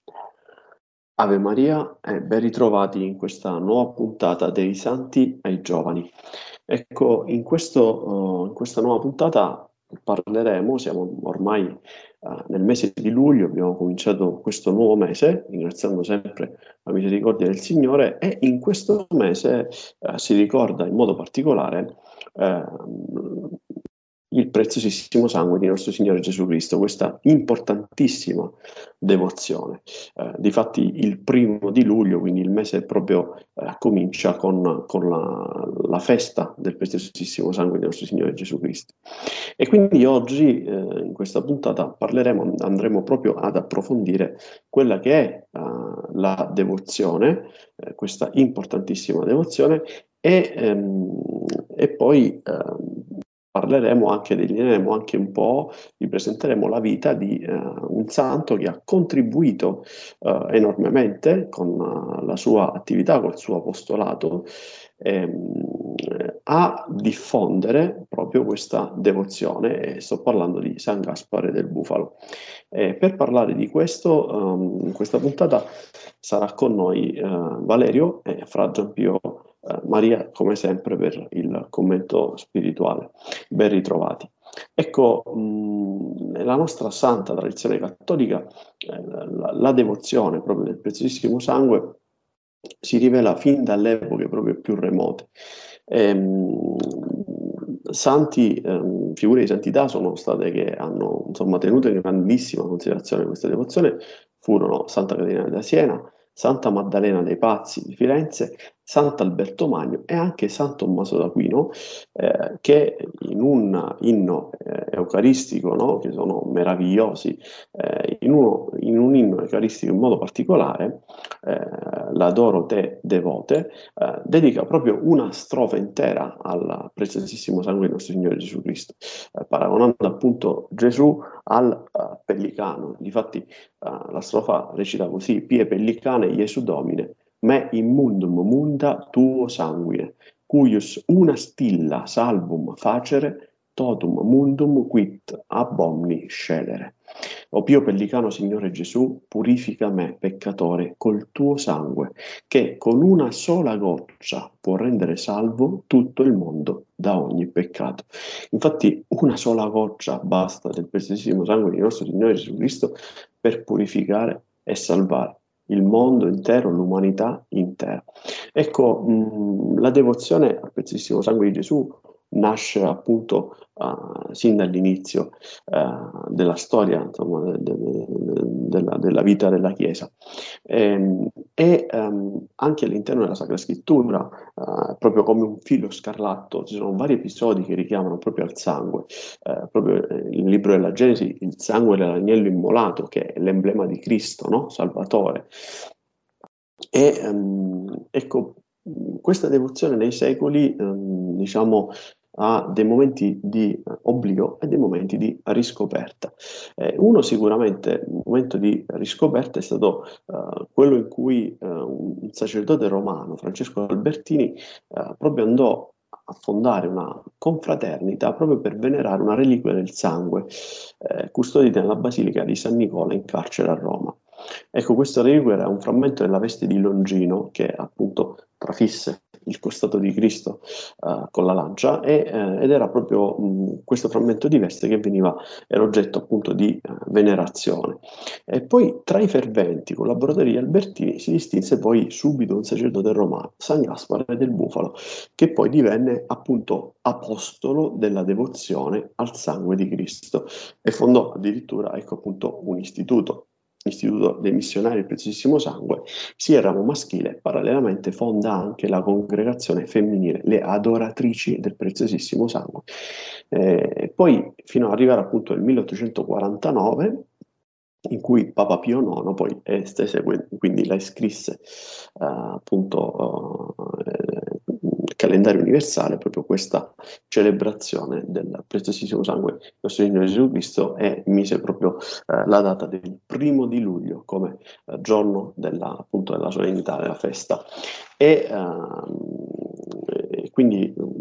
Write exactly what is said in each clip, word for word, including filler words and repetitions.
Ave Maria e ben ritrovati in questa nuova puntata dei Santi ai Giovani. Ecco, in questo, uhm, in questa nuova puntata parleremo siamo ormai, uhm, nel mese di luglio, abbiamo cominciato questo nuovo mese, ringraziando sempre la misericordia del Signore, e in questo mese, uhm, si ricorda in modo particolare, ehm, il preziosissimo sangue di nostro Signore Gesù Cristo, questa importantissima devozione. Eh, difatti il primo di luglio, quindi il mese proprio eh, comincia con, con la, la festa del preziosissimo sangue di nostro Signore Gesù Cristo. E quindi oggi eh, in questa puntata parleremo, andremo proprio ad approfondire quella che è eh, la devozione, eh, questa importantissima devozione, e, ehm, e poi ehm, parleremo anche, delineeremo anche un po', vi presenteremo la vita di eh, un santo che ha contribuito eh, enormemente con eh, la sua attività, col suo apostolato, ehm, a diffondere proprio questa devozione, e sto parlando di San Gaspare del Bufalo. E per parlare di questo, ehm, in questa puntata sarà con noi eh, Valerio e Fra Giampio eh, Maria, come sempre, per il commento spirituale. Ben ritrovati. Ecco, mh, nella nostra santa tradizione cattolica, eh, la, la devozione proprio del preziosissimo sangue si rivela fin dalle epoche proprio più remote. Ehm, santi, ehm, figure di santità sono state che hanno insomma tenuto in grandissima considerazione questa devozione, furono Santa Caterina da Siena, Santa Maddalena dei Pazzi di Firenze, Sant'Alberto Magno e anche San Tommaso d'Aquino, eh, che in un inno eh, eucaristico, no, che sono meravigliosi, eh, in, uno, in un inno eucaristico in modo particolare, eh, l'Adoro te devote, eh, dedica proprio una strofa intera al preziosissimo sangue di nostro Signore Gesù Cristo, eh, paragonando appunto Gesù al eh, pellicano. Difatti eh, la strofa recita così: Pie pellicane Iesu Domine, me in mundum munda tuo sanguine, cuius una stilla salvum facere, totum mundum quit ab omni scelere. O Pio Pellicano, Signore Gesù, purifica me, peccatore, col tuo sangue, che con una sola goccia può rendere salvo tutto il mondo da ogni peccato. Infatti, una sola goccia basta del preziosissimo sangue di nostro Signore Gesù Cristo per purificare e salvare il mondo intero, l'umanità intera. Ecco, mh, la devozione al preziosissimo sangue di Gesù nasce appunto uh, sin dall'inizio uh, della storia, insomma, de- de- de- della, della vita della Chiesa. Ehm, E, ehm, anche all'interno della Sacra Scrittura, uh, proprio come un filo scarlatto, ci sono vari episodi che richiamano proprio al sangue. Eh, proprio eh, nel libro della Genesi, il sangue dell'agnello immolato, che è l'emblema di Cristo, no? Salvatore. E ehm, ecco, questa devozione nei secoli, ehm, diciamo, ha dei momenti di eh, oblio e dei momenti di riscoperta. Eh, uno sicuramente, un momento di riscoperta è stato eh, quello in cui eh, un sacerdote romano, Francesco Albertini, eh, proprio andò a fondare una confraternita proprio per venerare una reliquia del sangue, eh, custodita nella Basilica di San Nicola in carcere a Roma. Ecco, questo reliquia era un frammento della veste di Longino che appunto trafisse il costato di Cristo eh, con la lancia, e, eh, ed era proprio mh, questo frammento di veste che veniva, era oggetto appunto di eh, venerazione. E poi tra i ferventi collaboratori di Albertini si distinse poi subito un sacerdote romano, San Gaspare del Bufalo, che poi divenne appunto apostolo della devozione al sangue di Cristo e fondò addirittura, ecco appunto, un istituto. Istituto dei Missionari del Preziosissimo Sangue, sia il ramo maschile, parallelamente fonda anche la congregazione femminile, le adoratrici del Preziosissimo Sangue. Eh, poi fino ad arrivare appunto al milleottocentoquarantanove, in cui Papa Pio nono poi estese, quindi la iscrisse eh, appunto eh, il calendario universale, proprio questa celebrazione del preziosissimo sangue del nostro Signore Gesù Cristo, e mise proprio eh, la data del primo di luglio come eh, giorno della, appunto, della solennità della festa. E, ehm, e quindi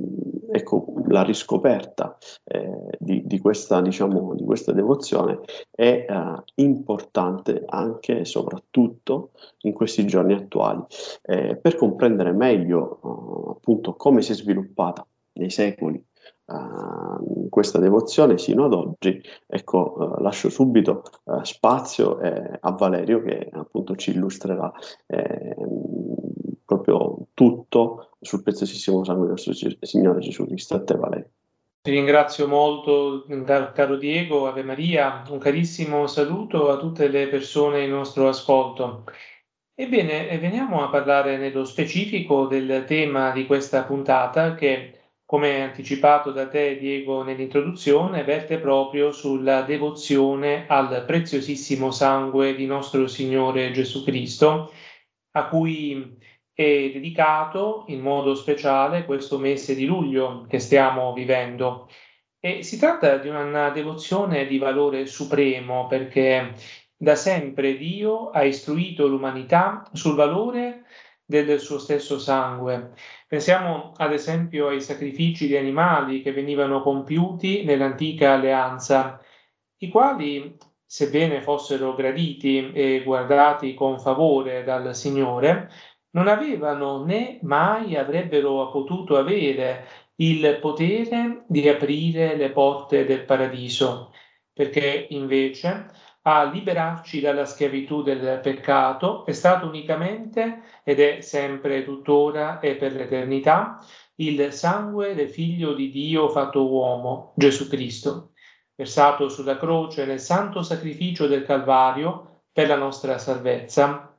ecco, la riscoperta eh, di, di questa, diciamo, di questa devozione è eh, importante anche e soprattutto in questi giorni attuali, eh, per comprendere meglio eh, appunto come si è sviluppata nei secoli eh, questa devozione sino ad oggi. Ecco, eh, lascio subito eh, spazio eh, a Valerio che appunto ci illustrerà eh, proprio tutto sul preziosissimo sangue del nostro Ge- Signore Gesù Cristo. A te, Valerio. Ti ringrazio molto, car- caro Diego, Ave Maria, un carissimo saluto a tutte le persone in nostro ascolto. Ebbene, eh, veniamo a parlare nello specifico del tema di questa puntata che, come anticipato da te, Diego, nell'introduzione, verte proprio sulla devozione al preziosissimo sangue di nostro Signore Gesù Cristo, a cui è dedicato in modo speciale questo mese di luglio che stiamo vivendo. E si tratta di una devozione di valore supremo perché da sempre Dio ha istruito l'umanità sul valore del suo stesso sangue. Pensiamo ad esempio ai sacrifici di animali che venivano compiuti nell'antica alleanza, i quali, sebbene fossero graditi e guardati con favore dal Signore, non avevano né mai avrebbero potuto avere il potere di aprire le porte del paradiso, perché invece a liberarci dalla schiavitù del peccato è stato unicamente, ed è sempre tuttora e per l'eternità, il sangue del Figlio di Dio fatto uomo, Gesù Cristo, versato sulla croce nel santo sacrificio del Calvario per la nostra salvezza.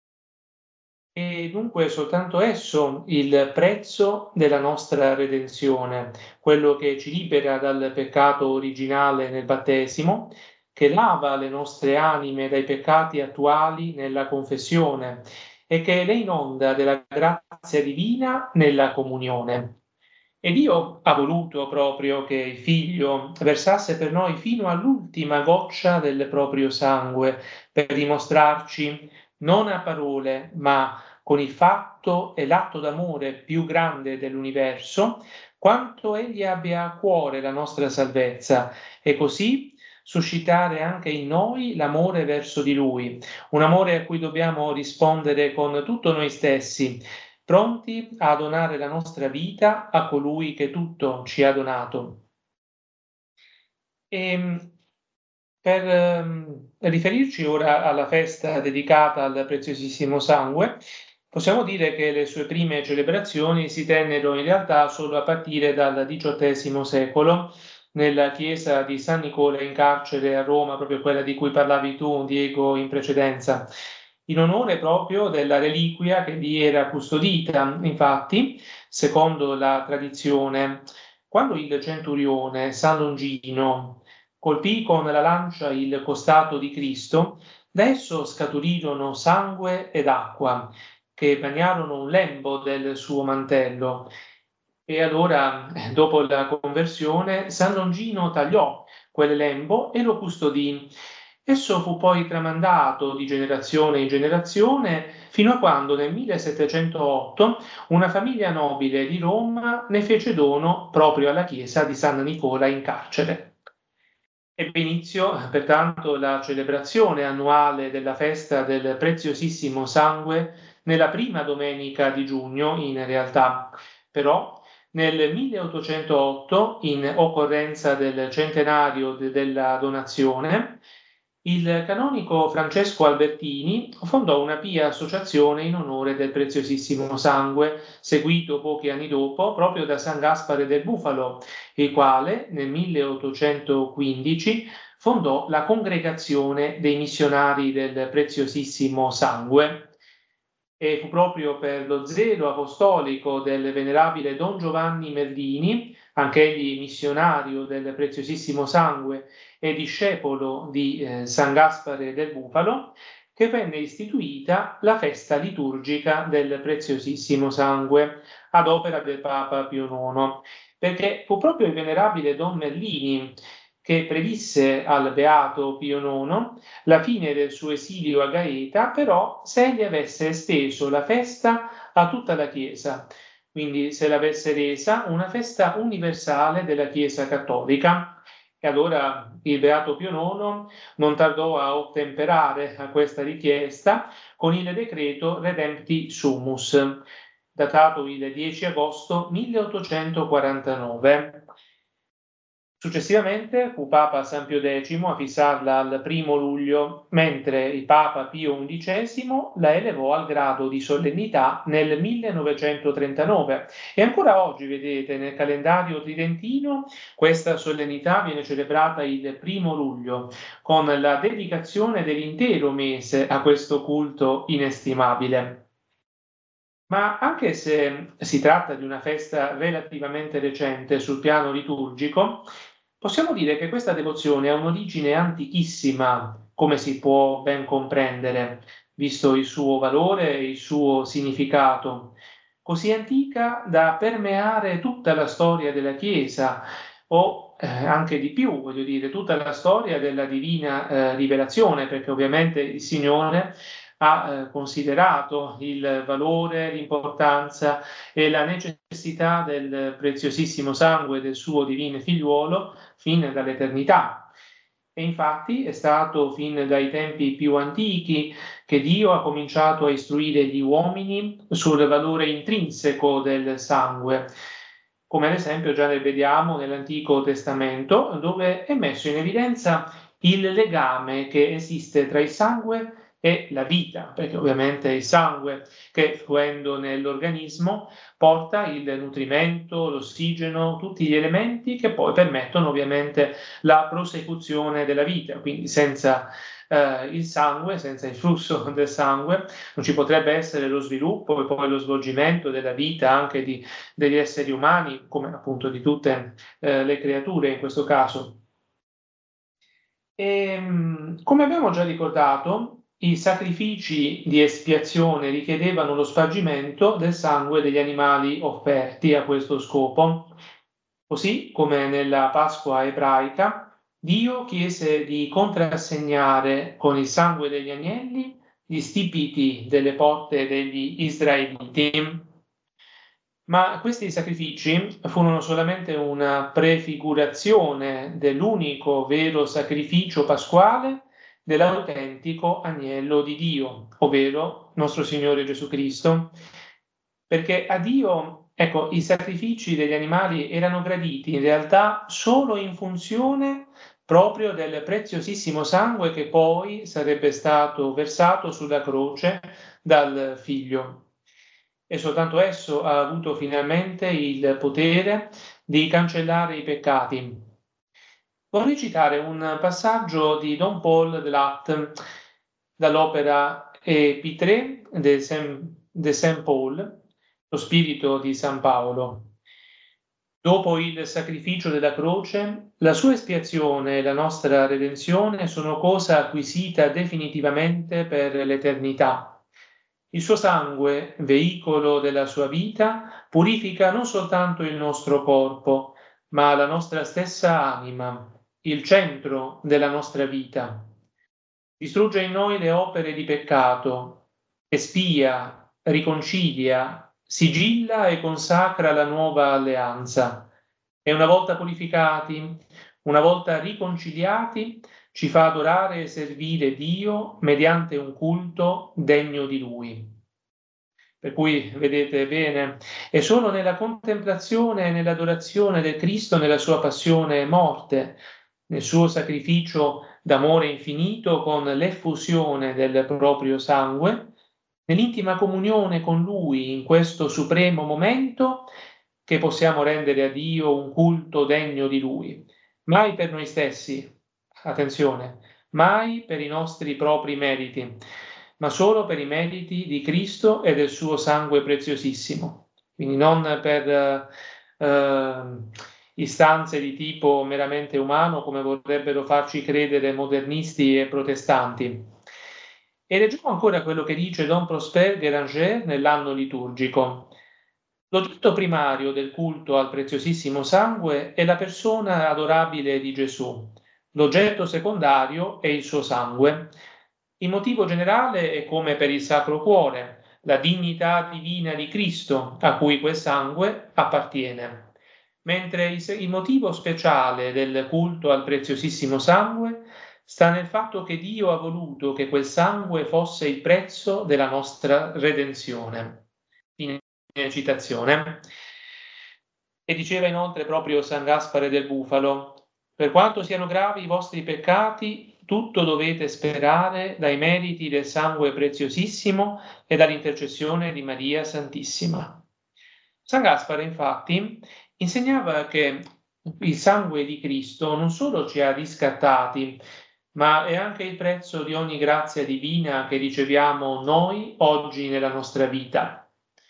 E dunque soltanto esso il prezzo della nostra redenzione, quello che ci libera dal peccato originale nel battesimo, che lava le nostre anime dai peccati attuali nella confessione e che le inonda della grazia divina nella comunione. E Dio ha voluto proprio che il Figlio versasse per noi fino all'ultima goccia del proprio sangue, per dimostrarci non a parole, ma con il fatto e l'atto d'amore più grande dell'universo, quanto egli abbia a cuore la nostra salvezza e così suscitare anche in noi l'amore verso di lui, un amore a cui dobbiamo rispondere con tutto noi stessi, pronti a donare la nostra vita a colui che tutto ci ha donato. E per ehm, riferirci ora alla festa dedicata al preziosissimo sangue, possiamo dire che le sue prime celebrazioni si tennero in realtà solo a partire dal diciottesimo secolo nella chiesa di San Nicola in carcere a Roma, proprio quella di cui parlavi tu, Diego, in precedenza, in onore proprio della reliquia che vi era custodita. Infatti, secondo la tradizione, quando il centurione San Longino colpì con la lancia il costato di Cristo, da esso scaturirono sangue ed acqua, che bagnarono un lembo del suo mantello. E allora, dopo la conversione, San Longino tagliò quel lembo e lo custodì. Esso fu poi tramandato di generazione in generazione fino a quando nel millesettecentootto una famiglia nobile di Roma ne fece dono proprio alla chiesa di San Nicola in carcere. Ebbe inizio pertanto la celebrazione annuale della festa del preziosissimo sangue nella prima domenica di giugno, in realtà, però nel milleottocentootto, in occorrenza del centenario de- della donazione, il canonico Francesco Albertini fondò una pia associazione in onore del preziosissimo sangue, seguito pochi anni dopo proprio da San Gaspare del Bufalo, il quale nel milleottocentoquindici fondò la Congregazione dei Missionari del Preziosissimo Sangue. E fu proprio per lo zelo apostolico del venerabile Don Giovanni Merlini, anch'egli missionario del Preziosissimo Sangue e discepolo di eh, San Gaspare del Bufalo, che venne istituita la festa liturgica del Preziosissimo Sangue ad opera del Papa Pio nono, perché fu proprio il venerabile Don Merlini che predisse al Beato Pio nono la fine del suo esilio a Gaeta, però se egli avesse esteso la festa a tutta la Chiesa. quindi se l'avesse resa una festa universale della Chiesa cattolica. E allora il Beato Pio nono non tardò a ottemperare a questa richiesta con il decreto Redempti Sumus, datato il dieci agosto milleottocentoquarantanove. Successivamente fu Papa San Pio decimo a fissarla al primo luglio, mentre il Papa Pio undicesimo la elevò al grado di solennità nel millenovecentotrentanove. E ancora oggi, vedete, nel calendario tridentino questa solennità viene celebrata il primo luglio, con la dedicazione dell'intero mese a questo culto inestimabile. Ma anche se si tratta di una festa relativamente recente sul piano liturgico, possiamo dire che questa devozione ha un'origine antichissima, come si può ben comprendere, visto il suo valore e il suo significato, così antica da permeare tutta la storia della Chiesa, o eh, anche di più, voglio dire, tutta la storia della divina eh, rivelazione, perché ovviamente il Signore ha eh, considerato il valore, l'importanza e la necessità del preziosissimo sangue del suo divino figliuolo fin dall'eternità. E infatti è stato fin dai tempi più antichi che Dio ha cominciato a istruire gli uomini sul valore intrinseco del sangue, come ad esempio già ne vediamo nell'Antico Testamento, dove è messo in evidenza il legame che esiste tra il sangue e la vita, perché ovviamente il sangue che fluendo nell'organismo porta il nutrimento, l'ossigeno, tutti gli elementi che poi permettono ovviamente la prosecuzione della vita. Quindi senza eh, il sangue, senza il flusso del sangue, non ci potrebbe essere lo sviluppo e poi lo svolgimento della vita anche di, degli esseri umani, come appunto di tutte eh, le creature in questo caso. E, come abbiamo già ricordato, i sacrifici di espiazione richiedevano lo spargimento del sangue degli animali offerti a questo scopo. Così come nella Pasqua ebraica, Dio chiese di contrassegnare con il sangue degli agnelli gli stipiti delle porte degli israeliti. Ma questi sacrifici furono solamente una prefigurazione dell'unico vero sacrificio pasquale dell'autentico agnello di Dio, ovvero nostro Signore Gesù Cristo, perché a Dio, ecco, i sacrifici degli animali erano graditi in realtà solo in funzione proprio del preziosissimo sangue che poi sarebbe stato versato sulla croce dal Figlio. E soltanto esso ha avuto finalmente il potere di cancellare i peccati. Vorrei citare un passaggio di Don Paul de Latte dall'opera Épître de Saint, de Saint Paul, lo spirito di San Paolo. Dopo il sacrificio della croce, la sua espiazione e la nostra redenzione sono cosa acquisita definitivamente per l'eternità. Il suo sangue, veicolo della sua vita, purifica non soltanto il nostro corpo, ma la nostra stessa anima, il centro della nostra vita. Distrugge in noi le opere di peccato, espia, riconcilia, sigilla e consacra la nuova alleanza. E una volta purificati, una volta riconciliati, ci fa adorare e servire Dio mediante un culto degno di Lui. Per cui, vedete bene, è solo nella contemplazione e nell'adorazione del Cristo nella sua passione e morte, nel suo sacrificio d'amore infinito con l'effusione del proprio sangue, nell'intima comunione con Lui in questo supremo momento, che possiamo rendere a Dio un culto degno di Lui. Mai per noi stessi, attenzione, mai per i nostri propri meriti, ma solo per i meriti di Cristo e del suo sangue preziosissimo. Quindi non per eh, istanze di tipo meramente umano, come vorrebbero farci credere modernisti e protestanti. E leggiamo ancora quello che dice Don Prosper Guéranger nell'anno liturgico. L'oggetto primario del culto al preziosissimo sangue è la persona adorabile di Gesù. L'oggetto secondario è il suo sangue. Il motivo generale è come per il Sacro Cuore, la dignità divina di Cristo a cui quel sangue appartiene, mentre il motivo speciale del culto al preziosissimo sangue sta nel fatto che Dio ha voluto che quel sangue fosse il prezzo della nostra redenzione. Fine citazione. E diceva inoltre proprio San Gaspare del Bufalo: per quanto siano gravi i vostri peccati, tutto dovete sperare dai meriti del sangue preziosissimo e dall'intercessione di Maria Santissima. San Gaspare, infatti, insegnava che il sangue di Cristo non solo ci ha riscattati, ma è anche il prezzo di ogni grazia divina che riceviamo noi oggi nella nostra vita.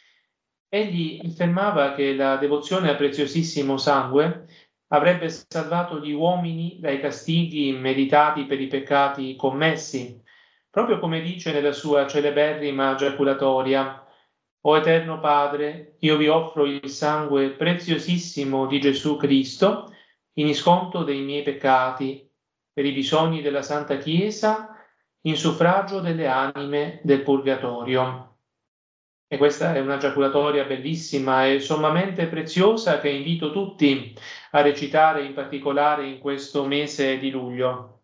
Egli affermava che la devozione al preziosissimo sangue avrebbe salvato gli uomini dai castighi meditati per i peccati commessi, proprio come dice nella sua celeberrima giaculatoria: O Eterno Padre, io vi offro il sangue preziosissimo di Gesù Cristo in isconto dei miei peccati, per i bisogni della Santa Chiesa, in suffragio delle anime del Purgatorio. E questa è una giaculatoria bellissima e sommamente preziosa che invito tutti a recitare, in particolare in questo mese di luglio.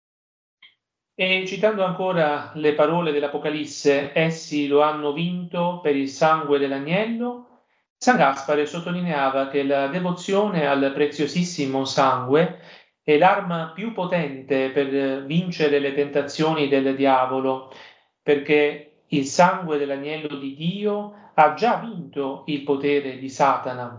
E citando ancora le parole dell'Apocalisse, essi lo hanno vinto per il sangue dell'agnello, San Gaspare sottolineava che la devozione al preziosissimo sangue è l'arma più potente per vincere le tentazioni del diavolo, perché il sangue dell'agnello di Dio ha già vinto il potere di Satana.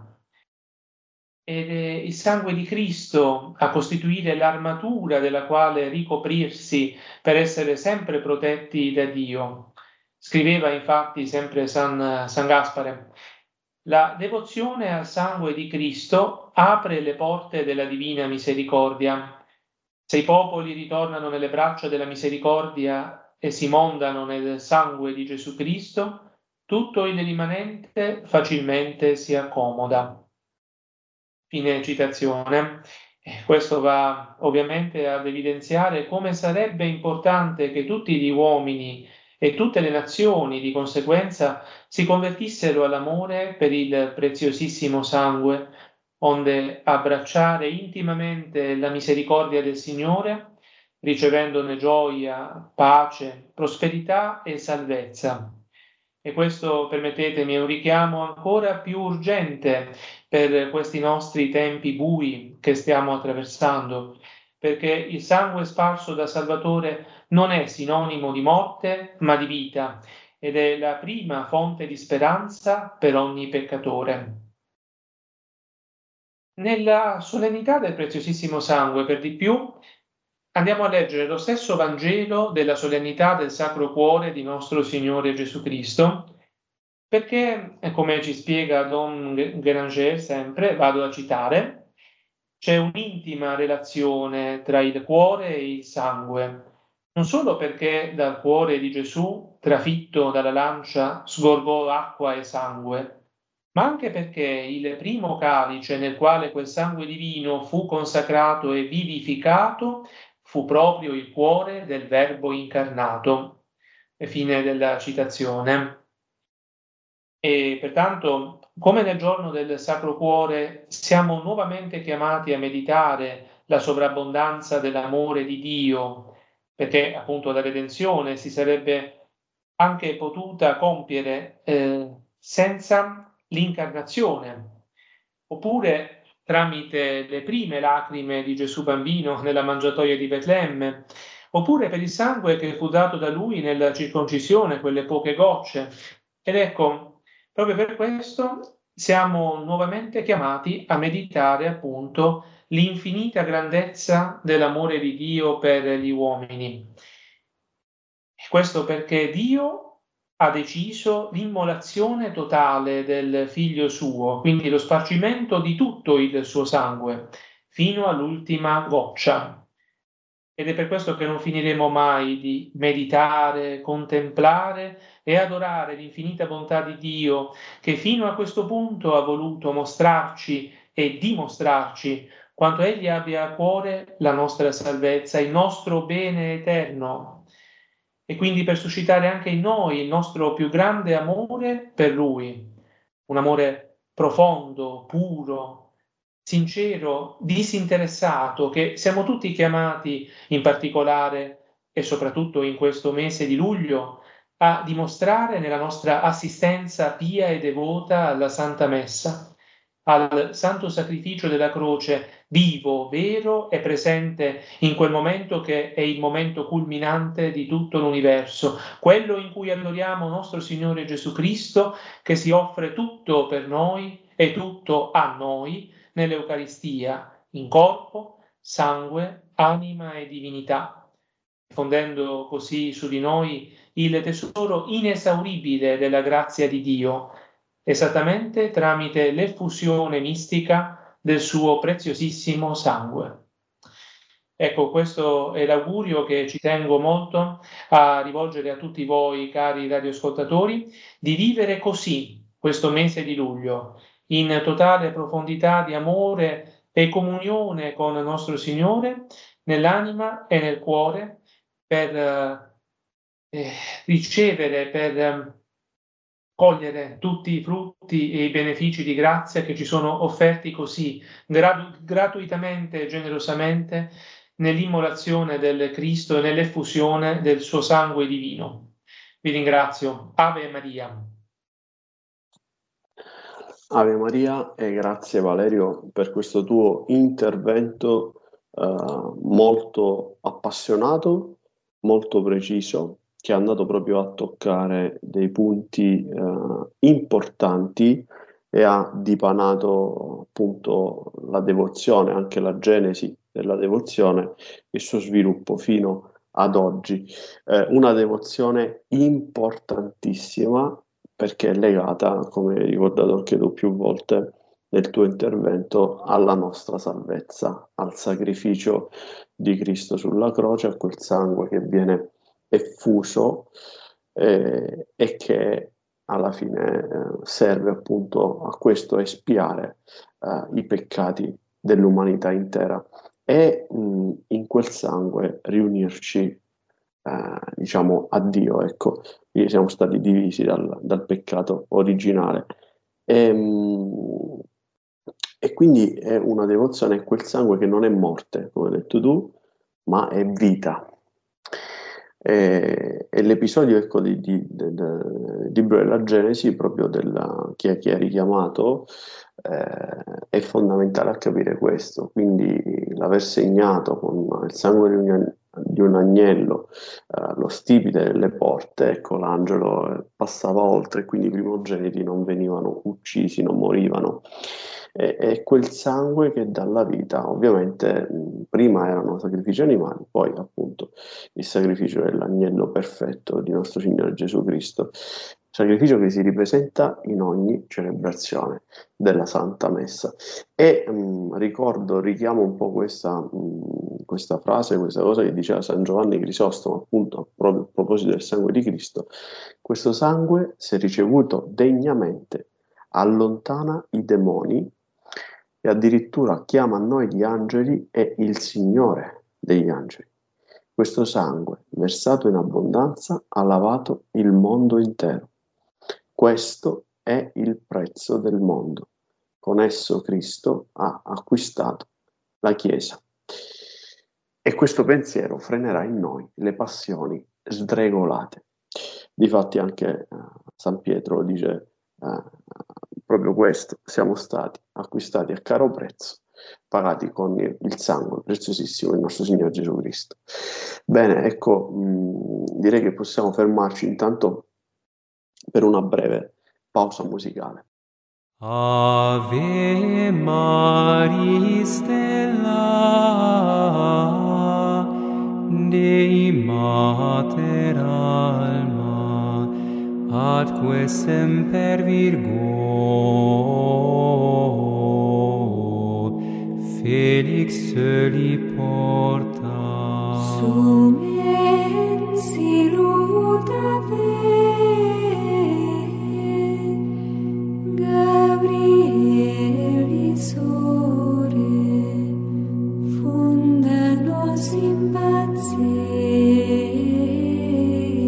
Ed è il sangue di Cristo a costituire l'armatura della quale ricoprirsi per essere sempre protetti da Dio. Scriveva infatti sempre San, San Gaspare: la devozione al sangue di Cristo apre le porte della divina misericordia. Se i popoli ritornano nelle braccia della misericordia e si mondano nel sangue di Gesù Cristo, tutto il rimanente facilmente si accomoda. Fine citazione. Questo va ovviamente ad evidenziare come sarebbe importante che tutti gli uomini e tutte le nazioni di conseguenza si convertissero all'amore per il preziosissimo sangue, onde abbracciare intimamente la misericordia del Signore, ricevendone gioia, pace, prosperità e salvezza. E questo, permettetemi, è un richiamo ancora più urgente per questi nostri tempi bui che stiamo attraversando, perché il sangue sparso da Salvatore non è sinonimo di morte, ma di vita, ed è la prima fonte di speranza per ogni peccatore. Nella solennità del preziosissimo sangue, per di più, andiamo a leggere lo stesso Vangelo della solennità del Sacro Cuore di nostro Signore Gesù Cristo, perché, come ci spiega Don Granger sempre, vado a citare, c'è un'intima relazione tra il cuore e il sangue, non solo perché dal cuore di Gesù, trafitto dalla lancia, sgorgò acqua e sangue, ma anche perché il primo calice nel quale quel sangue divino fu consacrato e vivificato fu proprio il cuore del Verbo incarnato. E fine della citazione. E pertanto, come nel giorno del Sacro Cuore, siamo nuovamente chiamati a meditare la sovrabbondanza dell'amore di Dio, perché appunto la redenzione si sarebbe anche potuta compiere eh, senza l'incarnazione, oppure tramite le prime lacrime di Gesù bambino nella mangiatoia di Betlemme, oppure per il sangue che fu dato da lui nella circoncisione, quelle poche gocce. Ed ecco, proprio per questo siamo nuovamente chiamati a meditare appunto l'infinita grandezza dell'amore di Dio per gli uomini. Questo perché Dio ha deciso l'immolazione totale del figlio suo, quindi lo spargimento di tutto il suo sangue, fino all'ultima goccia. Ed è per questo che non finiremo mai di meditare, contemplare e adorare l'infinita bontà di Dio, che fino a questo punto ha voluto mostrarci e dimostrarci quanto Egli abbia a cuore la nostra salvezza, il nostro bene eterno. e quindi per suscitare anche in noi il nostro più grande amore per Lui, un amore profondo, puro, sincero, disinteressato, che siamo tutti chiamati, in particolare e soprattutto in questo mese di luglio, a dimostrare nella nostra assistenza pia e devota alla Santa Messa, al santo sacrificio della croce, vivo, vero e presente in quel momento che è il momento culminante di tutto l'universo, quello in cui adoriamo nostro Signore Gesù Cristo, che si offre tutto per noi e tutto a noi nell'Eucaristia, in corpo, sangue, anima e divinità, diffondendo così su di noi il tesoro inesauribile della grazia di Dio, esattamente tramite l'effusione mistica del suo preziosissimo sangue. Ecco, questo è l'augurio che ci tengo molto a rivolgere a tutti voi, cari radioascoltatori, di vivere così questo mese di luglio, in totale profondità di amore e comunione con il nostro Signore, nell'anima e nel cuore, per eh, ricevere, per eh, cogliere tutti i frutti e i benefici di grazia che ci sono offerti così gra- gratuitamente e generosamente nell'immolazione del Cristo e nell'effusione del suo sangue divino. Vi ringrazio. Ave Maria. Ave Maria e grazie Valerio per questo tuo intervento eh, molto appassionato, molto preciso, che è andato proprio a toccare dei punti eh, importanti e ha dipanato appunto la devozione, anche la genesi della devozione, il suo sviluppo fino ad oggi. Eh, una devozione importantissima perché è legata, come hai ricordato anche tu più volte nel tuo intervento, alla nostra salvezza, al sacrificio di Cristo sulla croce, a quel sangue che viene effuso eh, e che alla fine eh, serve appunto a questo, a espiare eh, i peccati dell'umanità intera e mh, in quel sangue riunirci eh, diciamo a Dio, ecco, quindi siamo stati divisi dal, dal peccato originale. E, mh, e quindi è una devozione a quel sangue che non è morte, come hai detto tu, ma è vita. E, e l'episodio ecco, di, di- del del libro della Genesi, proprio della, che, che ha richiamato, eh, è fondamentale a capire questo. Quindi l'aver segnato con il sangue di un, di un agnello eh, lo stipite delle porte, ecco, l'angelo eh, passava oltre, quindi i primogeniti non venivano uccisi, non morivano. E, e quel sangue che dà la vita, ovviamente, mh, prima erano sacrifici animali, poi appunto il sacrificio dell'agnello perfetto di nostro Signore Gesù Cristo, sacrificio che si ripresenta in ogni celebrazione della Santa Messa. E mh, ricordo, richiamo un po' questa, mh, questa frase, questa cosa che diceva San Giovanni Crisostomo, appunto proprio a proposito del sangue di Cristo. Questo sangue, se ricevuto degnamente, allontana i demoni e addirittura chiama a noi gli angeli e il Signore degli angeli. Questo sangue, versato in abbondanza, ha lavato il mondo intero. Questo è il prezzo del mondo. Con esso Cristo ha acquistato la Chiesa. E questo pensiero frenerà in noi le passioni sdregolate. Difatti anche eh, San Pietro dice eh, proprio questo, siamo stati acquistati a caro prezzo, pagati con il, il sangue preziosissimo del nostro Signore Gesù Cristo. Bene, ecco, mh, direi che possiamo fermarci intanto per una breve pausa musicale. Ave Maris stella, Dei Mater alma, atque semper Virgo, Felix soli porta. Sumen siluta Gabrielis ore, funda nos in pace.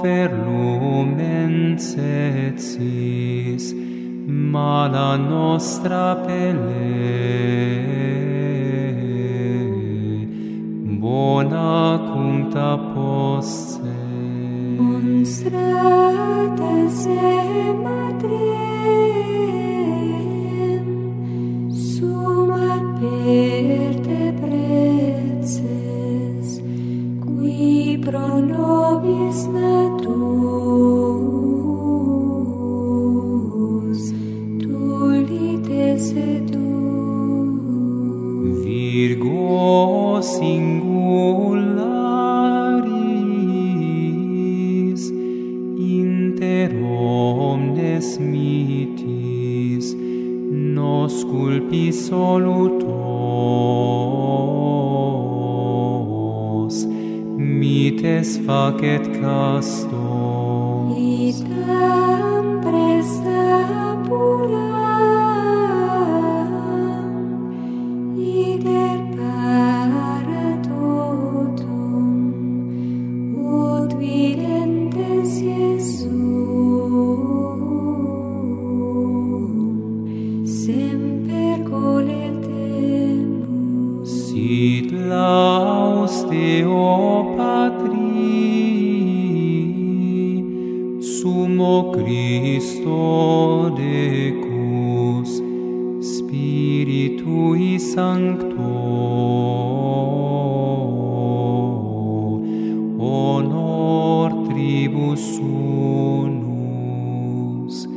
per lumen setsis, mala nostra pelle, bona cuncta posse. Monstrata se madrem, summa per te prezes, qui pro nobis natus, tulites edus. Virgo singularis, inter omnes mitis, nos culpi solutos, mites facet castos. Itam presta puram, ider para totum, ut videntes Iesum, semper coletemus. Sit laus Deo Patri, Sumo Christo Decus, Spiritui Sancto, honor tribus unus.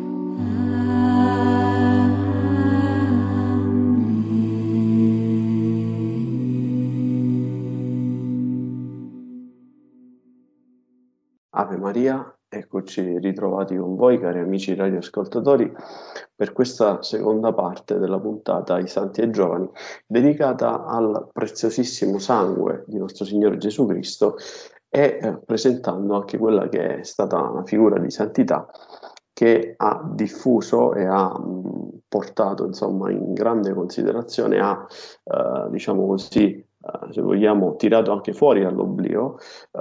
Ave Maria, eccoci ritrovati con voi, cari amici radioascoltatori, per questa seconda parte della puntata I Santi e i Giovani, dedicata al preziosissimo sangue di nostro Signore Gesù Cristo e eh, presentando anche quella che è stata una figura di santità che ha diffuso e ha mh, portato insomma in grande considerazione, ha eh, diciamo così, Uh, se vogliamo, tirato anche fuori dall'oblio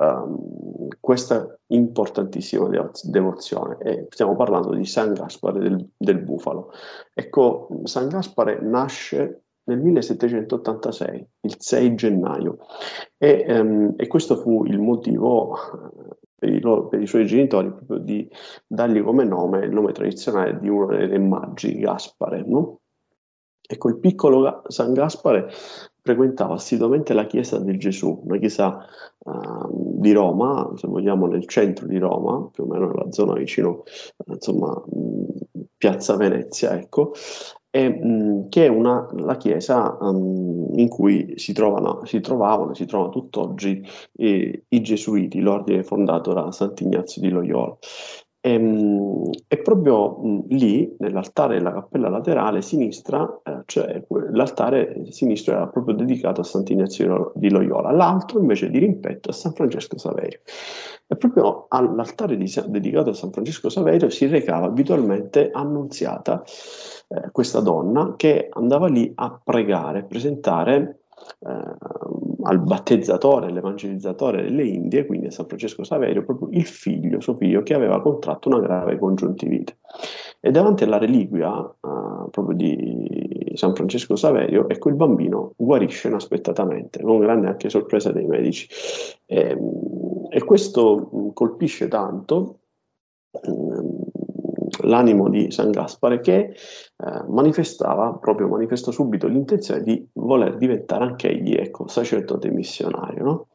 um, questa importantissima devo- devozione. E stiamo parlando di San Gaspare del, del Bufalo. Ecco, San Gaspare nasce nel millesettecentottantasei, il sei gennaio, e, um, e questo fu il motivo uh, per i, loro, per i suoi genitori proprio di dargli come nome il nome tradizionale di uno dei re magi, Gaspare, no? Ecco, il piccolo Ga- San Gaspare frequentava assiduamente la chiesa del Gesù, una chiesa uh, di Roma, se vogliamo nel centro di Roma, più o meno nella zona vicino, uh, insomma, mh, Piazza Venezia, ecco, e, mh, che è una, la chiesa um, in cui si trovano, si trovavano, si trovano tutt'oggi eh, i Gesuiti, l'ordine fondato da Sant'Ignazio di Loyola. E, mh, e proprio mh, lì, nell'altare della cappella laterale sinistra, eh, cioè que- l'altare sinistro era proprio dedicato a Sant'Ignazio di Lo- di Loyola, l'altro invece di rimpetto a San Francesco Saverio. E proprio all'altare di Sa- dedicato a San Francesco Saverio si recava abitualmente Annunziata, eh, questa donna che andava lì a pregare, presentare eh, al battezzatore, all'evangelizzatore delle Indie, quindi a San Francesco Saverio, proprio il figlio, suo figlio, che aveva contratto una grave congiuntivite. E davanti alla reliquia eh, proprio di San Francesco Saverio, ecco, il bambino guarisce inaspettatamente, con grande anche sorpresa dei medici. E, e questo mh, colpisce tanto mh, l'animo di San Gaspare, che eh, manifestava, proprio manifestò subito l'intenzione di voler diventare anche egli, ecco, sacerdote missionario, no?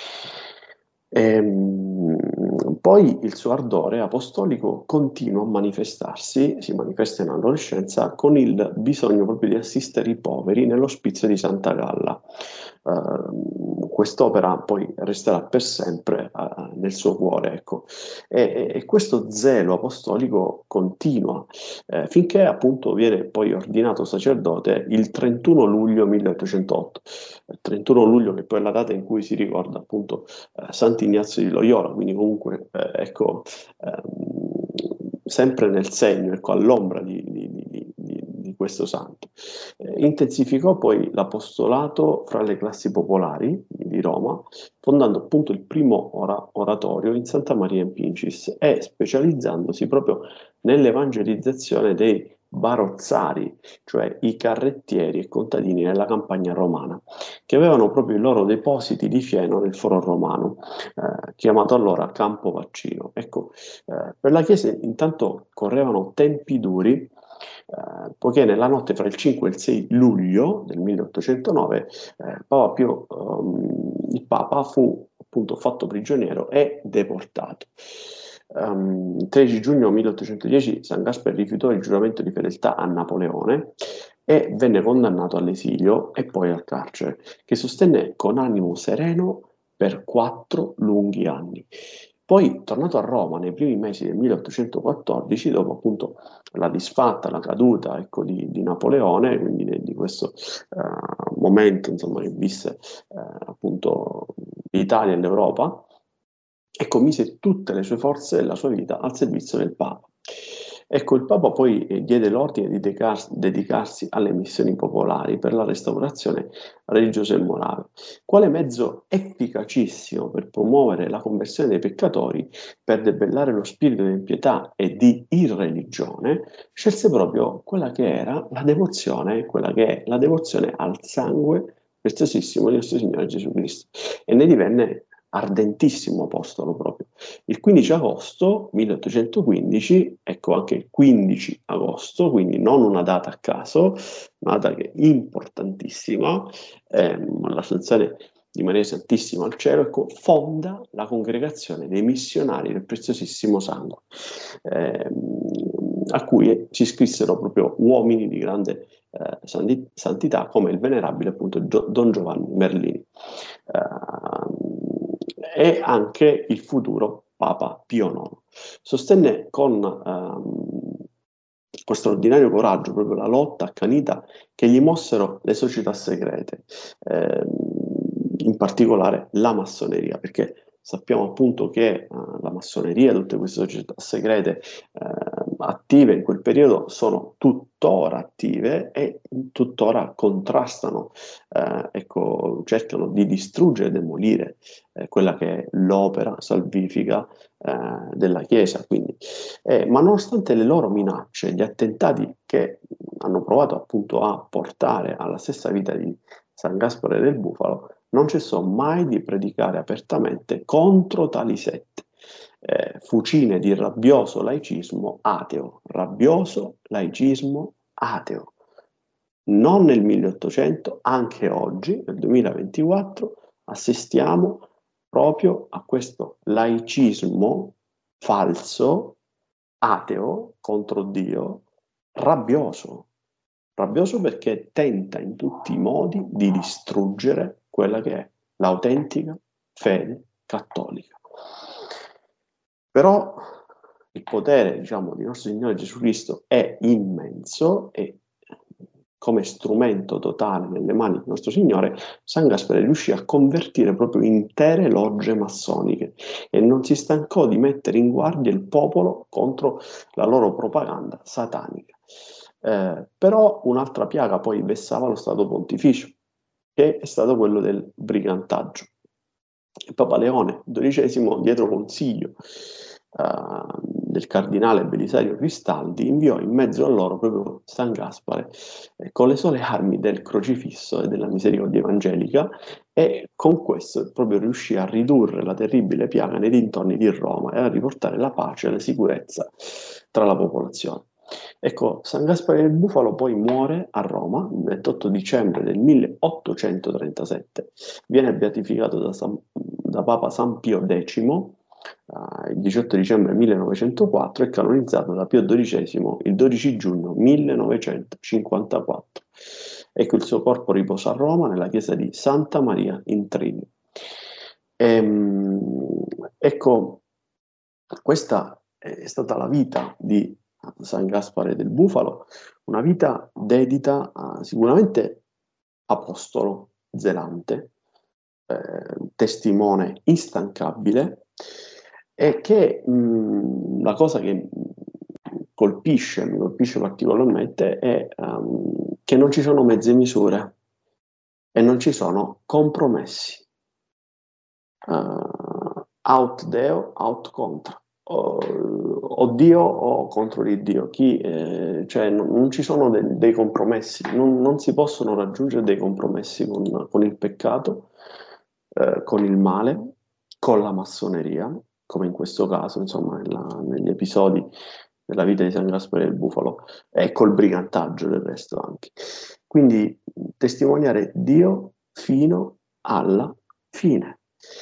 Ehm, poi il suo ardore apostolico continua a manifestarsi, si manifesta in adolescenza con il bisogno proprio di assistere i poveri nell'ospizio di Santa Galla. Uh, quest'opera poi resterà per sempre uh, nel suo cuore, ecco. E, e questo zelo apostolico continua eh, finché appunto viene poi ordinato sacerdote il trentuno luglio milleottocentotto. Il trentuno luglio, che poi è la data in cui si ricorda appunto eh, Sant'Ignazio di Loyola, quindi comunque eh, ecco ehm, sempre nel segno, ecco, all'ombra di, di, di, di, di questo santo. Eh, intensificò poi l'apostolato fra le classi popolari, di Roma, fondando appunto il primo ora- oratorio in Santa Maria in Pincis e specializzandosi proprio nell'evangelizzazione dei barozzari, cioè i carrettieri e contadini nella campagna romana, che avevano proprio i loro depositi di fieno nel foro romano, eh, chiamato allora Campo Vaccino. Ecco, eh, per la Chiesa intanto correvano tempi duri, eh, poiché nella notte fra il cinque e il sei luglio del milleottocentonove eh, Papa Pio, ehm, il Papa fu appunto fatto prigioniero e deportato. Um, il tredici giugno milleottocentodieci San Gaspare rifiutò il giuramento di fedeltà a Napoleone e venne condannato all'esilio e poi al carcere, che sostenne con animo sereno per quattro lunghi anni. Poi, tornato a Roma nei primi mesi del milleottocentoquattordici, dopo appunto la disfatta, la caduta, ecco, di, di Napoleone, quindi di, di questo uh, momento insomma, che visse uh, appunto l'Italia e l'Europa, ecco, mise tutte le sue forze e la sua vita al servizio del Papa. Ecco, il Papa poi eh, diede l'ordine di dedicarsi, dedicarsi alle missioni popolari per la restaurazione religiosa e morale, quale mezzo efficacissimo per promuovere la conversione dei peccatori, per debellare lo spirito di impietà e di irreligione, scelse proprio quella che era la devozione, quella che è la devozione al sangue preziosissimo di nostro Signore Gesù Cristo, e ne divenne ardentissimo apostolo proprio. Il quindici agosto milleottocentoquindici, ecco anche il quindici agosto, quindi non una data a caso, una data che è importantissima, ehm, l'Assunzione di Maria Santissima al cielo, ecco, fonda la congregazione dei missionari del preziosissimo sangue, ehm, a cui si iscrissero proprio uomini di grande eh, santi- santità come il venerabile appunto Gio- Don Giovanni Merlini. Uh, e anche il futuro Papa Pio nono. Sostenne con um, questo straordinario coraggio proprio la lotta accanita che gli mossero le società segrete, eh, in particolare la massoneria, perché sappiamo appunto che uh, la massoneria, tutte queste società segrete uh, attive in quel periodo sono tuttora attive e tuttora contrastano, uh, ecco, cercano di distruggere e demolire uh, quella che è l'opera salvifica uh, della Chiesa. Quindi, eh, ma nonostante le loro minacce, gli attentati che hanno provato appunto a portare alla stessa vita di San Gaspare del Bufalo, non cessò mai di predicare apertamente contro tali sette, eh, fucine di rabbioso laicismo ateo, rabbioso laicismo ateo. Non nel milleottocento, anche oggi, nel duemilaventiquattro, assistiamo proprio a questo laicismo falso, ateo, contro Dio, rabbioso. Rabbioso perché tenta in tutti i modi di distruggere quella che è l'autentica fede cattolica. Però il potere, diciamo, di nostro Signore Gesù Cristo è immenso e come strumento totale nelle mani di nostro Signore, San Gaspare riuscì a convertire proprio intere logge massoniche e non si stancò di mettere in guardia il popolo contro la loro propaganda satanica. Eh, però un'altra piaga poi vessava lo Stato Pontificio, che è stato quello del brigantaggio. Il Papa Leone dodicesimo, dietro consiglio uh, del cardinale Belisario Cristaldi, inviò in mezzo a loro proprio San Gaspare eh, con le sole armi del crocifisso e della misericordia evangelica, e con questo proprio riuscì a ridurre la terribile piaga nei dintorni di Roma e a riportare la pace e la sicurezza tra la popolazione. Ecco, San Gaspare del Bufalo poi muore a Roma il ventotto dicembre del milleottocentotrentasette, viene beatificato da, San, da Papa San Pio decimo uh, il diciotto dicembre millenovecentoquattro e canonizzato da Pio dodicesimo il dodici giugno millenovecentocinquantaquattro. Ecco, il suo corpo riposa a Roma nella chiesa di Santa Maria in Trini. Ehm, ecco, questa è stata la vita di San Gaspare del Bufalo, una vita dedita a, sicuramente apostolo zelante, eh, testimone instancabile, e che mh, la cosa che colpisce, mi colpisce particolarmente è um, che non ci sono mezze misure e non ci sono compromessi. uh, aut Deo, aut contra. O, o Dio o contro di Dio. Chi, eh, cioè, non, non ci sono de, dei compromessi, non, non si possono raggiungere dei compromessi con, con il peccato, eh, con il male, con la massoneria, come in questo caso, insomma, nella, negli episodi della vita di San Gaspare del Bufalo, e col brigantaggio del resto anche. Quindi testimoniare Dio fino alla fine.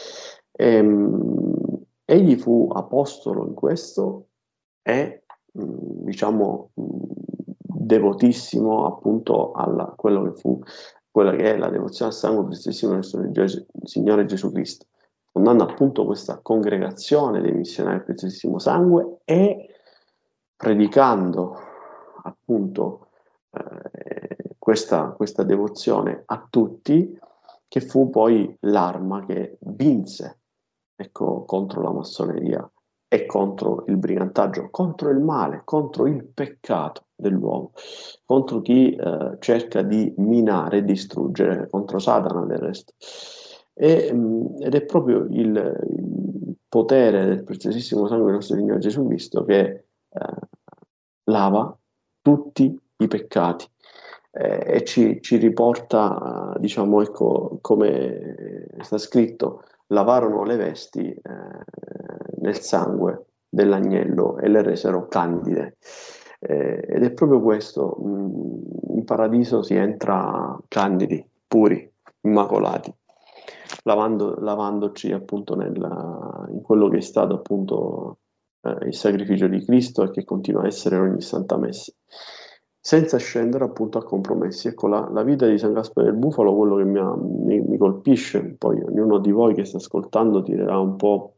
Ehm, egli fu apostolo in questo e, mh, diciamo, mh, devotissimo appunto a quello che fu, quella che è la devozione al sangue prestissimo del Ges- Signore Gesù Cristo, fondando appunto questa congregazione dei missionari del preziosissimo sangue e predicando appunto eh, questa, questa devozione a tutti, che fu poi l'arma che vinse, ecco, contro la massoneria e contro il brigantaggio, contro il male, contro il peccato dell'uomo, contro chi eh, cerca di minare e distruggere, contro Satana del resto. E, mh, ed è proprio il, il potere del preziosissimo sangue del nostro Signore Gesù Cristo che eh, lava tutti i peccati eh, e ci, ci riporta, eh, diciamo, ecco, come sta scritto, lavarono le vesti eh, nel sangue dell'agnello e le resero candide. Eh, ed è proprio questo, mh, in paradiso si entra candidi, puri, immacolati, lavando, lavandoci appunto nella, in quello che è stato appunto eh, il sacrificio di Cristo e che continua a essere in ogni Santa Messa, senza scendere appunto a compromessi. Ecco, la, la vita di San Gaspare del Bufalo, quello che mi, ha, mi, mi colpisce, poi ognuno di voi che sta ascoltando tirerà un po'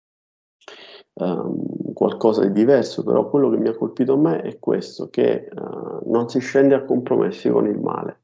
ehm, qualcosa di diverso, però quello che mi ha colpito a me è questo, che eh, non si scende a compromessi con il male.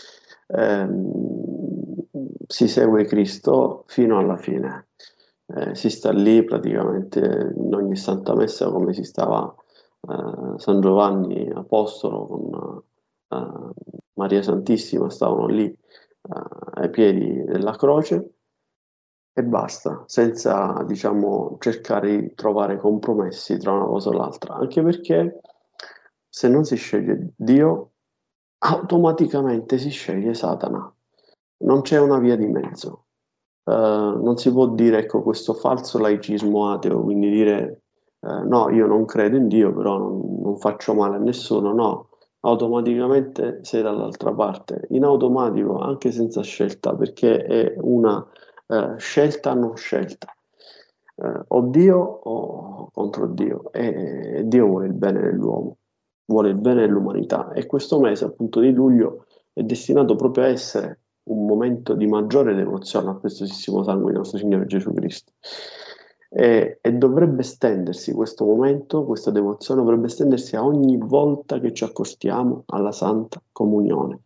Ehm, si segue Cristo fino alla fine. Eh, si sta lì praticamente in ogni Santa Messa come si stava eh, San Giovanni Apostolo con eh, Maria Santissima, stavano lì eh, ai piedi della croce e basta, senza, diciamo, cercare di trovare compromessi tra una cosa e l'altra, anche perché se non si sceglie Dio, automaticamente si sceglie Satana. Non c'è una via di mezzo. Eh, non si può dire, ecco, questo falso laicismo ateo, quindi dire eh, no, io non credo in Dio, però non, non faccio male a nessuno, no, automaticamente sei dall'altra parte, in automatico, anche senza scelta, perché è una eh, scelta non scelta. Eh, o Dio o contro Dio, e, e Dio vuole il bene dell'uomo, vuole il bene dell'umanità, e questo mese appunto di luglio è destinato proprio a essere un momento di maggiore devozione al preziosissimo sangue di nostro Signore Gesù Cristo. E, e dovrebbe stendersi questo momento, questa devozione dovrebbe stendersi a ogni volta che ci accostiamo alla Santa Comunione.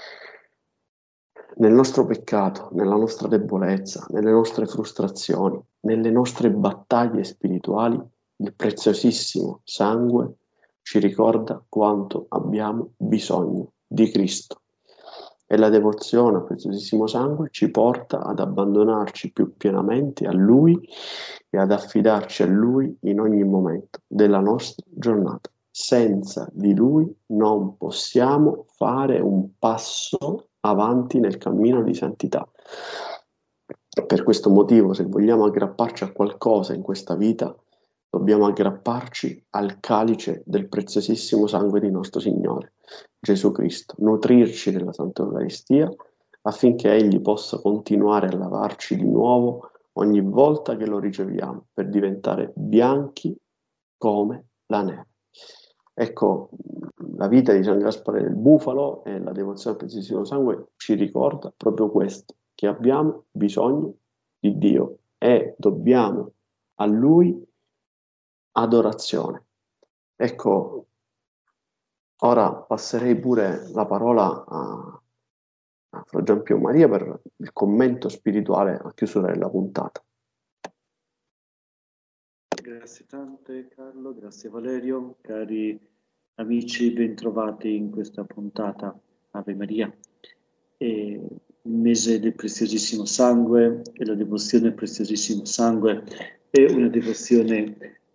Nel nostro peccato, nella nostra debolezza, nelle nostre frustrazioni, nelle nostre battaglie spirituali, il preziosissimo sangue ci ricorda quanto abbiamo bisogno di Cristo. E la devozione al preziosissimo sangue ci porta ad abbandonarci più pienamente a Lui e ad affidarci a Lui in ogni momento della nostra giornata. Senza di Lui non possiamo fare un passo avanti nel cammino di santità. Per questo motivo, se vogliamo aggrapparci a qualcosa in questa vita, dobbiamo aggrapparci al calice del preziosissimo sangue di nostro Signore Gesù Cristo, nutrirci della Santa Eucaristia affinché Egli possa continuare a lavarci di nuovo ogni volta che lo riceviamo, per diventare bianchi come la neve. Ecco, la vita di San Gaspare del Bufalo e la devozione al preziosissimo sangue ci ricorda proprio questo, che abbiamo bisogno di Dio e dobbiamo a Lui adorazione. Ecco, ora passerei pure la parola a, a Fra Giampio Maria per il commento spirituale a chiusura della puntata. Grazie tante Carlo, grazie Valerio, cari amici, bentrovati in questa puntata Ave Maria. E il mese del preziosissimo sangue, e la devozione al preziosissimo sangue è una devozione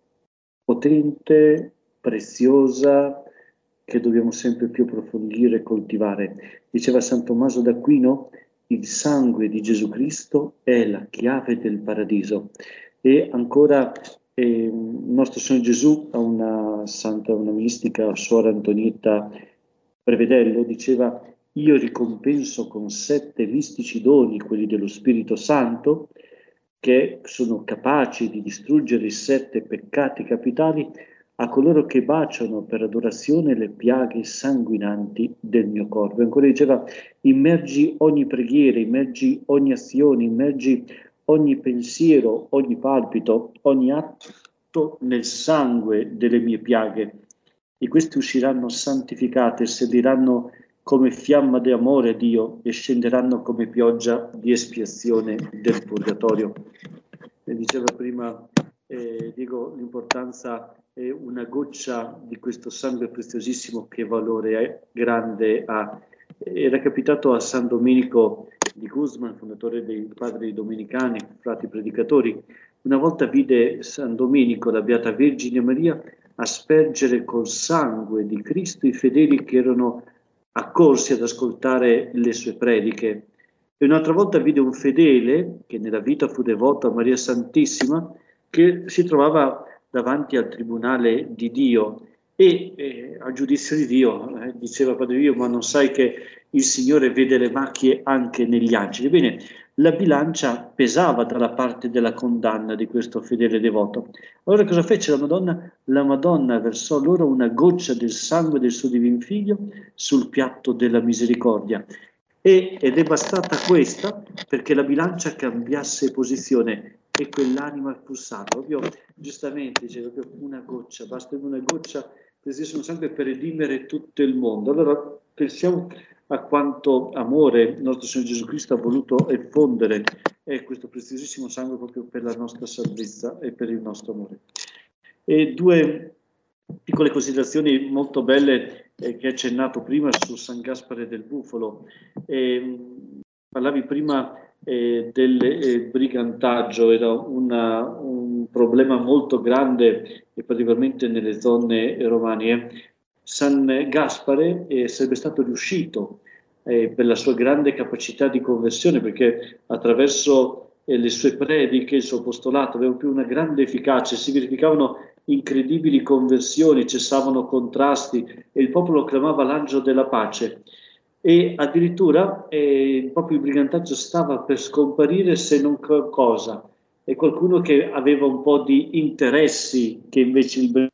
potente, preziosa, che dobbiamo sempre più approfondire e coltivare. Diceva San Tommaso d'Aquino: il sangue di Gesù Cristo è la chiave del paradiso. E ancora eh, il nostro Signore Gesù, a una santa, una mistica, suora Antonietta Prevedello, diceva: io ricompenso con sette mistici doni, quelli dello Spirito Santo, che sono capaci di distruggere i sette peccati capitali, a coloro che baciano per adorazione le piaghe sanguinanti del mio corpo. E ancora diceva: immergi ogni preghiera, immergi ogni azione, immergi ogni pensiero, ogni palpito, ogni atto nel sangue delle mie piaghe, e queste usciranno santificate, serviranno come fiamma di amore a Dio e scenderanno come pioggia di espiazione del purgatorio. E diceva prima eh, Diego, l'importanza è una goccia di questo sangue preziosissimo, che valore è, grande ha. Era capitato a San Domenico di Guzman, fondatore dei Padri Domenicani, frati predicatori. Una volta vide San Domenico, la Beata Vergine Maria, aspergere col sangue di Cristo i fedeli che erano accorsi ad ascoltare le sue prediche. E un'altra volta vide un fedele, che nella vita fu devoto a Maria Santissima, che si trovava davanti al tribunale di Dio e eh, al giudizio di Dio eh, diceva: Padre Pio, ma non sai che il Signore vede le macchie anche negli angeli? Bene, la bilancia pesava dalla parte della condanna di questo fedele devoto. Allora cosa fece la Madonna? La Madonna versò loro una goccia del sangue del suo divin figlio sul piatto della misericordia, e, ed è bastata questa perché la bilancia cambiasse posizione e quell'anima fu salva. Proprio giustamente dice, proprio una goccia, basta una goccia del sangue per redimere tutto il mondo. Allora pensiamo a quanto amore il nostro Signore Gesù Cristo ha voluto effondere eh, questo preziosissimo sangue proprio per la nostra salvezza e per il nostro amore. E due piccole considerazioni molto belle eh, che hai accennato prima su San Gaspare del Bufalo. Eh, parlavi prima eh, del eh, brigantaggio, era una, un problema molto grande, e particolarmente nelle zone romane. San Gaspare eh, sarebbe stato riuscito eh, per la sua grande capacità di conversione, perché attraverso eh, le sue prediche, il suo apostolato aveva più una grande efficacia, si verificavano incredibili conversioni, cessavano contrasti e il popolo clamava l'angelo della pace. E addirittura eh, proprio il brigantaggio stava per scomparire, se non qualcosa, e qualcuno che aveva un po' di interessi che invece il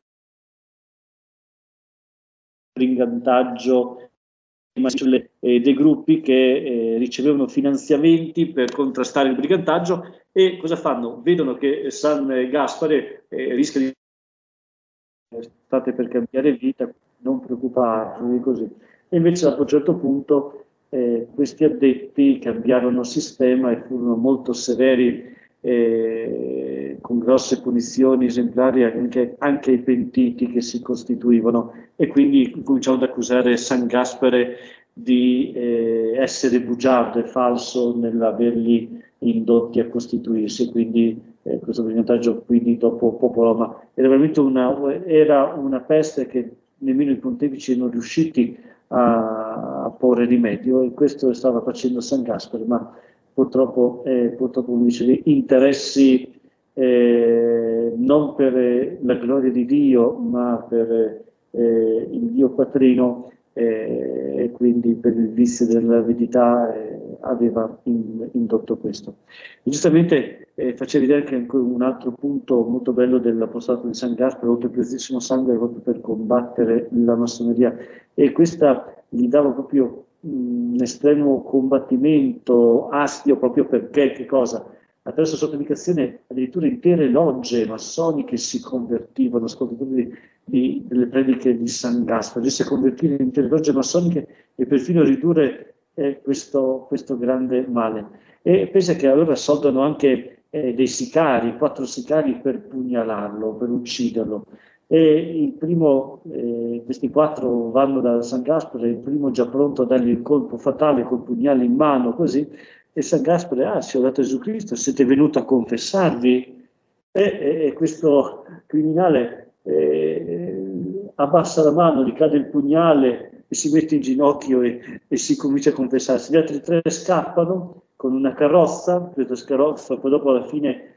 brigantaggio, eh, dei gruppi che eh, ricevevano finanziamenti per contrastare il brigantaggio. E cosa fanno? Vedono che San Gaspare eh, rischia di state per cambiare vita, non preoccupatevi, così. E invece a un certo punto eh, questi addetti cambiarono sistema e furono molto severi, eh, con grosse punizioni esemplari anche, anche ai pentiti che si costituivano, e quindi cominciamo ad accusare San Gaspare di eh, essere bugiardo e falso nell'averli indotti a costituirsi. Quindi eh, questo brigantaggio quindi dopo popolò, ma era veramente una, era una peste che nemmeno i pontefici erano riusciti a, a porre rimedio, e questo stava facendo San Gaspare, ma purtroppo, eh, purtroppo come dicevi, interessi eh, non per la gloria di Dio, ma per eh, il Dio patrino, eh, e quindi per il vizio dell'avidità eh, aveva in, indotto questo. E giustamente eh, faceva vedere che anche un altro punto molto bello dell'apostolato di San Gaspare, oltre al preziosissimo sangue, proprio per combattere la massoneria, e questa gli dava proprio un estremo combattimento, astio, proprio perché che cosa? Attraverso la sua predicazione addirittura intere logge massoniche si convertivano, ascoltatori di, delle prediche di San Gaspare, riesce a convertire in intere logge massoniche e perfino ridurre eh, questo, questo grande male. E pensa che allora soldano anche eh, dei sicari, quattro sicari per pugnalarlo, per ucciderlo. E il primo, eh, questi quattro vanno da San Gaspare, il primo già pronto a dargli il colpo fatale col pugnale in mano, così, e San Gaspare, ah, se ho dato Gesù Cristo, siete venuti a confessarvi? E, e, e questo criminale eh, abbassa la mano, gli cade il pugnale e si mette in ginocchio e, e si comincia a confessarsi. Gli altri tre scappano con una carrozza, questa carrozza poi dopo alla fine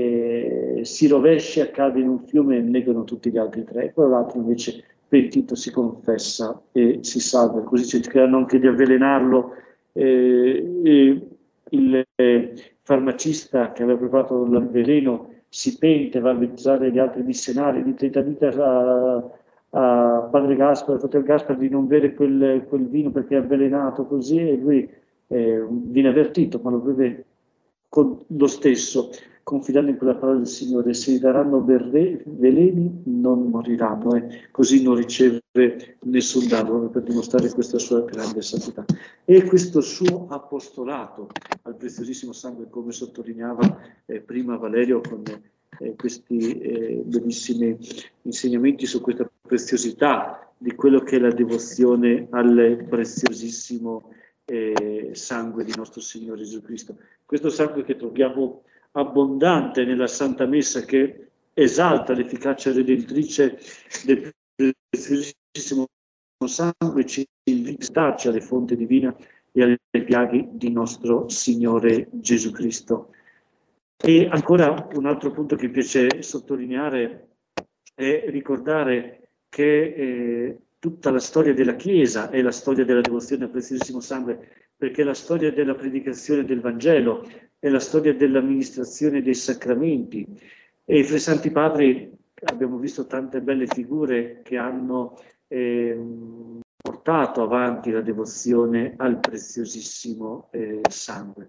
eh, si rovescia, cade in un fiume e negano tutti gli altri tre, e poi l'altro invece pentito si confessa e si salva. Così cercheranno anche di avvelenarlo. Eh, e il eh, farmacista che aveva preparato il veleno si pente, va a avvisare gli altri missionari, di dite a, a padre Gaspare, fratello Gaspare, di non bere quel, quel vino perché è avvelenato così, e lui eh, viene avvertito, ma lo beve con lo stesso, confidando in quella parola del Signore: se gli daranno berre, veleni non moriranno, e così non riceve nessun danno, per dimostrare questa sua grande santità. E questo suo apostolato al preziosissimo sangue, come sottolineava eh, prima Valerio con eh, questi eh, bellissimi insegnamenti su questa preziosità di quello che è la devozione al preziosissimo eh, sangue di nostro Signore Gesù Cristo. Questo sangue che troviamo abbondante nella Santa Messa, che esalta l'efficacia redentrice del preziosissimo sangue, ci invita a starci alle fonti divine e alle piaghe di nostro Signore Gesù Cristo. E ancora un altro punto che mi piace sottolineare è ricordare che eh, tutta la storia della Chiesa è la storia della devozione al preziosissimo sangue, perché è la storia della predicazione del Vangelo, è la storia dell'amministrazione dei sacramenti. E i tre Santi Padri, abbiamo visto tante belle figure che hanno eh, portato avanti la devozione al preziosissimo eh, sangue.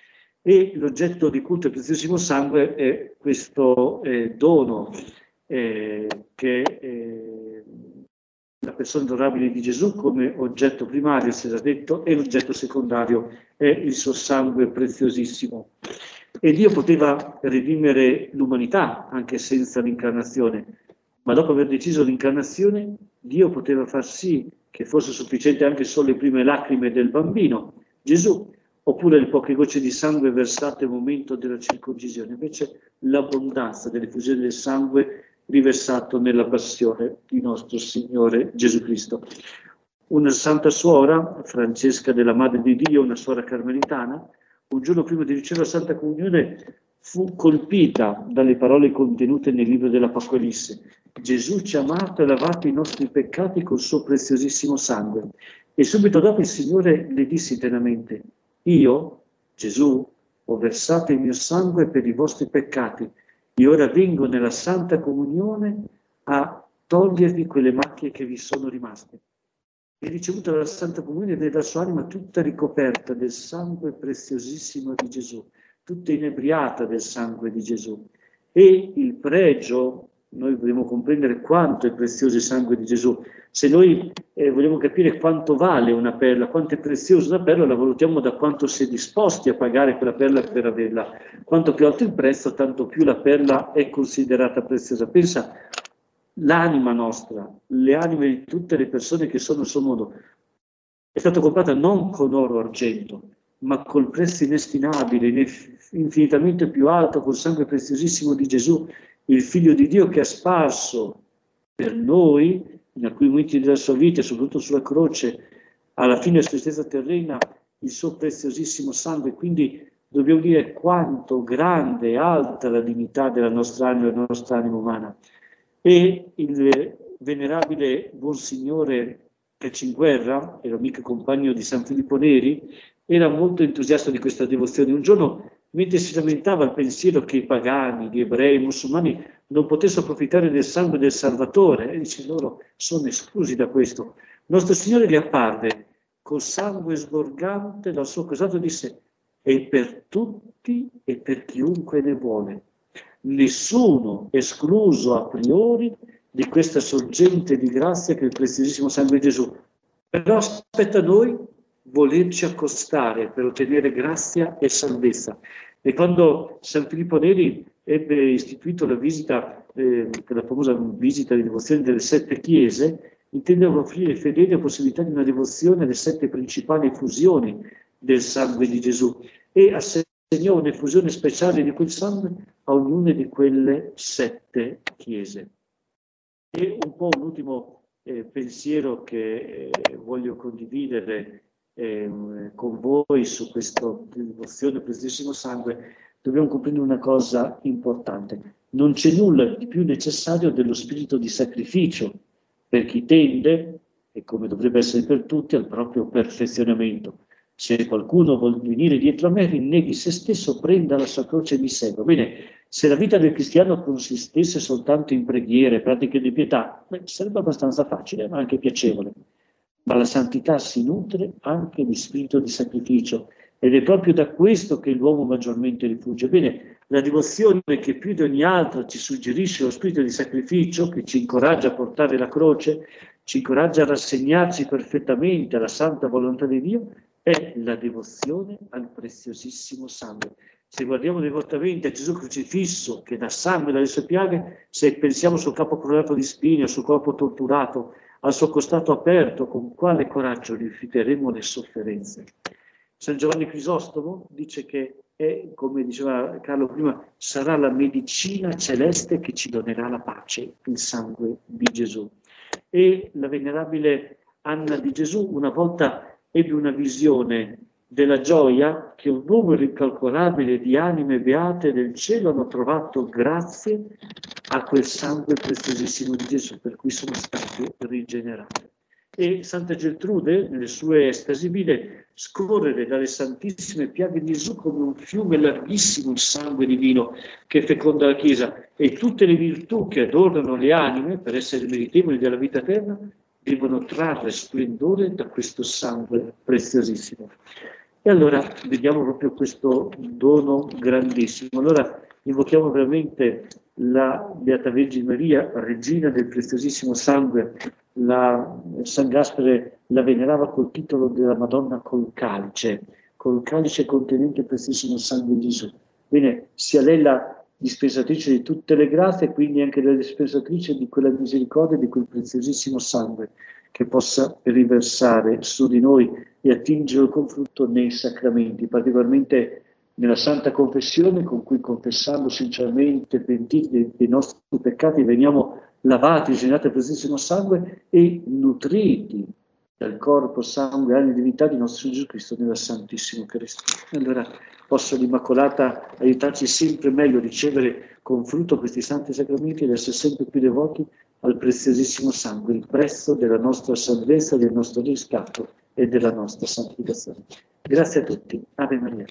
E l'oggetto di culto al preziosissimo sangue è questo eh, dono eh, che eh, la persona adorabile di Gesù come oggetto primario, si era detto, e l'oggetto secondario è il suo sangue preziosissimo. E Dio poteva redimere l'umanità anche senza l'incarnazione, ma dopo aver deciso l'incarnazione, Dio poteva far sì che fosse sufficiente anche solo le prime lacrime del bambino Gesù, oppure le poche gocce di sangue versate al momento della circoncisione. Invece l'abbondanza dell'effusione del sangue riversato nella passione di nostro Signore Gesù Cristo. Una santa suora, Francesca della Madre di Dio, una suora carmelitana, un giorno prima di ricevere la Santa Comunione fu colpita dalle parole contenute nel libro dell'Apocalisse: Gesù ci ha amato e lavato i nostri peccati col suo preziosissimo sangue. E subito dopo il Signore le disse internamente: io, Gesù, ho versato il mio sangue per i vostri peccati, e ora vengo nella Santa Comunione a togliervi quelle macchie che vi sono rimaste. E ricevuta la Santa Comunione vede la sua anima tutta ricoperta del sangue preziosissimo di Gesù, tutta inebriata del sangue di Gesù. E il pregio, noi dobbiamo comprendere quanto è prezioso il sangue di Gesù. Se noi eh, vogliamo capire quanto vale una perla, quanto è preziosa una perla, la valutiamo da quanto si è disposti a pagare quella perla per averla. Quanto più alto il prezzo, tanto più la perla è considerata preziosa. Pensa, l'anima nostra, le anime di tutte le persone che sono nel suo mondo, è stata comprata non con oro o argento, ma col prezzo inestimabile, infinitamente più alto, col sangue preziosissimo di Gesù, il Figlio di Dio, che ha sparso per noi, in alcuni momenti della sua vita, soprattutto sulla croce, alla fine della sua stessa terrena, il suo preziosissimo sangue. Quindi dobbiamo dire quanto grande e alta la dignità della nostra anima, della nostra anima umana. E il venerabile Monsignore Caccinguerra, era mica compagno di San Filippo Neri, era molto entusiasta di questa devozione. Un giorno, mentre si lamentava il pensiero che i pagani, gli ebrei, i musulmani non potessero approfittare del sangue del Salvatore, e dice: loro sono esclusi da questo. Nostro Signore gli apparve col sangue sgorgante dal suo costato, disse: è per tutti e per chiunque ne vuole. Nessuno escluso a priori di questa sorgente di grazia che è il preziosissimo sangue di Gesù. Però aspetta a noi volerci accostare per ottenere grazia e salvezza. E quando San Filippo Neri ebbe istituito la visita, eh, la famosa visita di devozione delle sette chiese, intendeva offrire ai fedeli la possibilità di una devozione alle sette principali effusioni del sangue di Gesù e assegnò un'effusione speciale di quel sangue a ognuna di quelle sette chiese. E un po' un ultimo eh, pensiero che eh, voglio condividere eh, con voi su questa devozione al Prestissimo Sangue. Dobbiamo comprendere una cosa importante: non c'è nulla di più necessario dello spirito di sacrificio per chi tende, e come dovrebbe essere per tutti, al proprio perfezionamento. Se qualcuno vuol venire dietro a me, rinneghi se stesso, prenda la sua croce e mi segua. Bene, se la vita del cristiano consistesse soltanto in preghiere, pratiche di pietà, beh, sarebbe abbastanza facile, ma anche piacevole. Ma la santità si nutre anche di spirito di sacrificio, ed è proprio da questo che l'uomo maggiormente rifugge. Bene, la devozione che più di ogni altra ci suggerisce lo spirito di sacrificio, che ci incoraggia a portare la croce, ci incoraggia a rassegnarci perfettamente alla santa volontà di Dio, è la devozione al preziosissimo sangue. Se guardiamo devotamente a Gesù crocifisso, che dà sangue dalle sue piaghe, se pensiamo al suo capo coronato di spine, al suo corpo torturato, al suo costato aperto, con quale coraggio rifiuteremo le sofferenze? San Giovanni Crisostomo dice che è, come diceva Carlo prima, sarà la medicina celeste che ci donerà la pace, il sangue di Gesù. E la venerabile Anna di Gesù una volta ebbe una visione della gioia che un numero incalcolabile di anime beate del cielo hanno trovato grazie a quel sangue preziosissimo di Gesù, per cui sono stati rigenerati. E Santa Gertrude, nelle sue estasi, vide scorrere dalle santissime piaghe di Gesù come un fiume larghissimo il sangue divino che feconda la Chiesa, e tutte le virtù che adornano le anime per essere meritevoli della vita eterna devono trarre splendore da questo sangue preziosissimo. E allora vediamo proprio questo dono grandissimo. Allora invochiamo veramente la Beata Vergine Maria, regina del preziosissimo sangue. La, San Gaspare la venerava col titolo della Madonna col calice, col calice contenente il preziosissimo sangue di Gesù. Bene, sia lei la dispensatrice di tutte le grazie, quindi anche la dispensatrice di quella misericordia, di quel preziosissimo sangue, che possa riversare su di noi e attingere con frutto nei sacramenti, particolarmente nella Santa Confessione, con cui confessando sinceramente, pentiti dei, dei nostri peccati, veniamo lavati, generati dal preziosissimo sangue e nutriti dal corpo, sangue, anima e divinità di nostro Gesù Cristo nella Santissima Eucaristia. Allora possa l'Immacolata aiutarci sempre meglio a ricevere con frutto questi santi sacramenti ed essere sempre più devoti al preziosissimo sangue, il prezzo della nostra salvezza, del nostro riscatto e della nostra santificazione. Grazie a tutti. Ave Maria.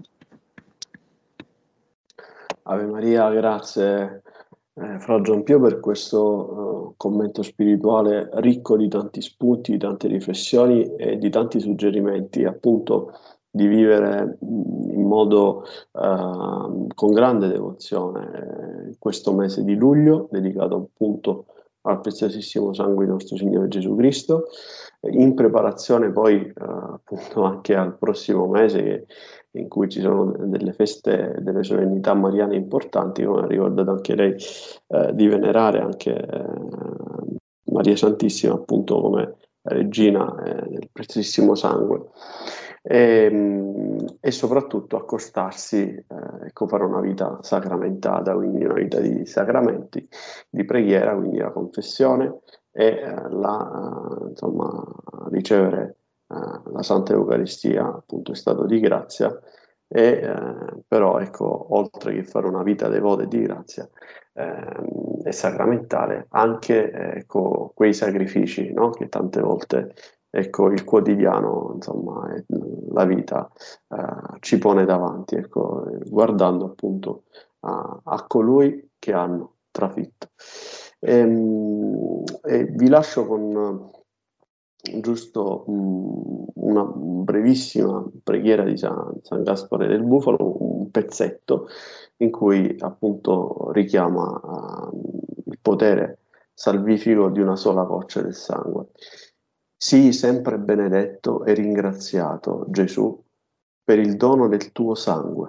Ave Maria, grazie eh, Fra Giampio per questo uh, commento spirituale ricco di tanti spunti, di tante riflessioni e di tanti suggerimenti, appunto, di vivere in modo uh, con grande devozione eh, questo mese di luglio, dedicato appunto al preziosissimo sangue di nostro Signore Gesù Cristo, in preparazione poi uh, appunto anche al prossimo mese che in cui ci sono delle feste, delle solennità mariane importanti, come ha ricordato anche lei, eh, di venerare anche eh, Maria Santissima, appunto come regina eh, del preziosissimo sangue, e, e soprattutto accostarsi, eh, ecco, fare una vita sacramentata, quindi una vita di sacramenti, di preghiera, quindi la confessione e eh, la, eh, insomma, ricevere Uh, la Santa Eucaristia, appunto, è stato di grazia, e uh, però ecco, oltre che fare una vita devota e di grazia uh, e sacramentale, anche ecco, quei sacrifici, no? Che tante volte ecco, il quotidiano, insomma, la vita uh, ci pone davanti, ecco, guardando appunto a, a colui che hanno trafitto. E, e vi lascio con giusto mh, una brevissima preghiera di San, San Gaspare del Bufalo, un pezzetto in cui appunto richiama uh, il potere salvifico di una sola goccia del sangue. Sii sempre benedetto e ringraziato, Gesù, per il dono del tuo sangue,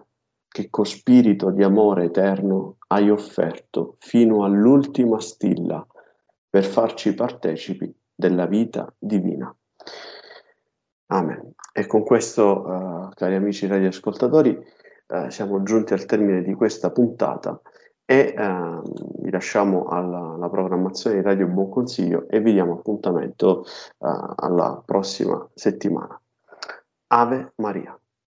che con spirito di amore eterno hai offerto fino all'ultima stilla per farci partecipi della vita divina. Amen. E con questo, uh, cari amici radioascoltatori, uh, siamo giunti al termine di questa puntata e uh, vi lasciamo alla, alla programmazione di Radio Buon Consiglio e vi diamo appuntamento uh, alla prossima settimana. Ave Maria.